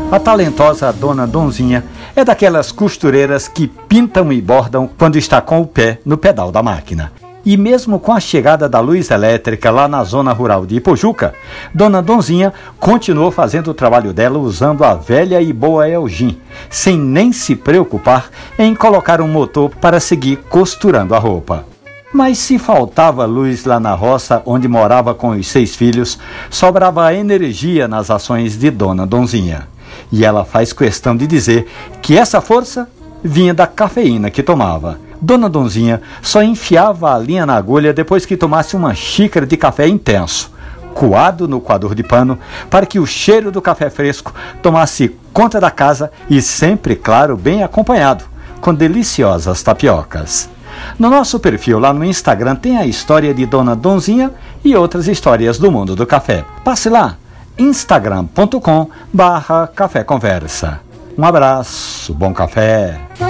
A talentosa Dona Donzinha é daquelas costureiras que pintam e bordam quando está com o pé no pedal da máquina. E mesmo com a chegada da luz elétrica lá na zona rural de Ipojuca, Dona Donzinha continuou fazendo o trabalho dela usando a velha e boa Elgin, sem nem se preocupar em colocar um motor para seguir costurando a roupa. Mas se faltava luz lá na roça onde morava com os 6 filhos, sobrava energia nas ações de Dona Donzinha. E ela faz questão de dizer que essa força vinha da cafeína que tomava. Dona Donzinha só enfiava a linha na agulha depois que tomasse uma xícara de café intenso, coado no coador de pano, para que o cheiro do café fresco tomasse conta da casa e sempre, claro, bem acompanhado, com deliciosas tapiocas. No nosso perfil lá no Instagram tem a história de Dona Donzinha e outras histórias do mundo do café. Passe lá, instagram.com/café conversa. Um abraço, bom café.